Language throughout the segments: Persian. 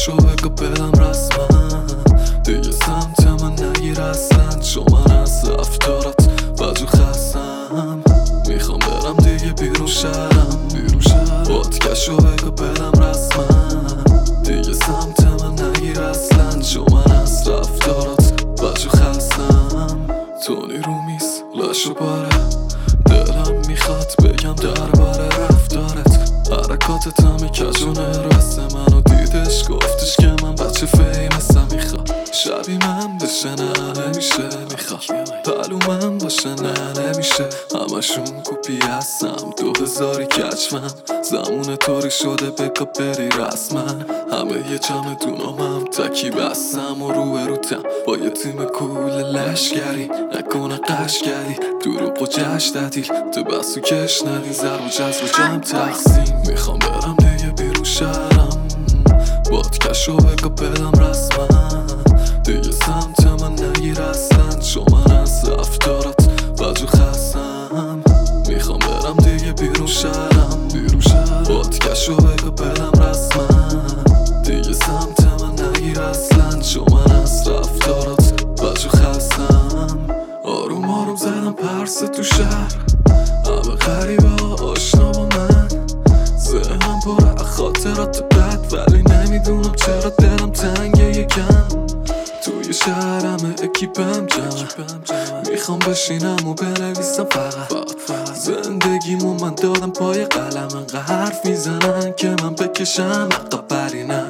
ودکشو بگو بدم رسما دیگه سمت من نگیر اصلا، چون من از رفتارات بجو خستم. میخوام برم دیگه بیرون شهرم، ودکشو بگو بدم رسما دیگه سمت من نگیر اصلا، چون من از رفتارات بجو خستم. تو نیرومیز لشو باره دلم میخواد بگم درباره رفتارت، حرکاتت همه کجونه رسه منو دیدش گفتش که من بچه فیمسم، میخواد شبیه من بشه نه نمیشه، میخواد پلو من باشه نه نمیشه، همشون کپی هستم 2000 کچمم، زمون طوری شده بگا بری رسما، همه یه جمع دونامم تکی بستم و روبروتم با یه تیم کول لشگری، نکنه قشگری دروغ و جشن تو بس و کش ندی، زر و جز و جمع تقسیم. میخوام برم دیگه بیرون شهرم، ودکشو بگو بدم رسما دیگه سمت من نگیر اصلا، چون من از رفتارات بجو خستم. میخوام برم دیگه بیرون شهرم، ودکشو بگو بدم رسما دیگه سمت من نگیر اصلا، چون من از رفتارات بجو خستم. آروم آروم زدم پرس تو شهر، همه غریبه ها آشنا با من، ذهنم پر خاطرات بد ولی نمیدونم چرا دلم تنگه یکم، توی شهر همه اکیپم جمع، میخوام بشینم و بنویسم فقط زندگیمو من دادم پای قلم، انقدر حرف میزنن که من بکشم عقب نه،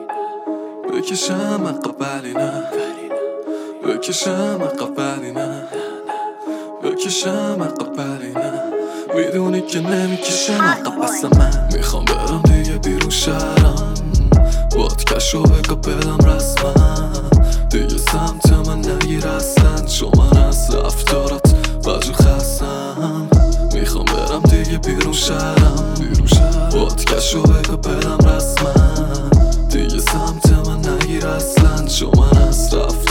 بکشم عقب نه، بکشم عقب نه، بکشم عقب نه، میدونی که نمیکشم عقب اصلا. من میخوام برم دیگه بیرون شهرم، ودکشو بگو بدم رسما دیگه سمت من نگیر اصلا، چون من از رفتارات بجو خستم. میخوام برم دیگه بیرون شهرم، ودکشو بگو بدم رسما دیگه سمت من نگیر اصلا، چون من از رفتارات